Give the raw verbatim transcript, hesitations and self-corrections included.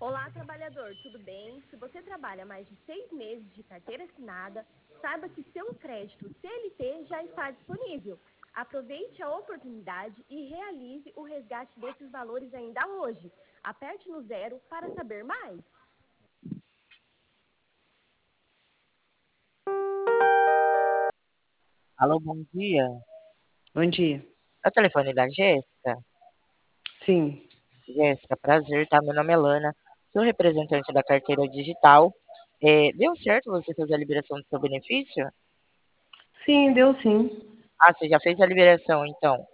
Olá, trabalhador, tudo bem? Se você trabalha mais de seis meses de carteira assinada, saiba que seu crédito C L T já está disponível. Aproveite a oportunidade e realize o resgate desses valores ainda hoje. Aperte no zero para saber mais. Alô, bom dia. Bom dia. É o telefone da Jéssica? Sim. Jéssica, prazer, tá? Meu nome é Lana, sou representante da carteira digital. É, deu certo você fazer a liberação do seu benefício? Sim, deu sim. Ah, você já fez a liberação, então?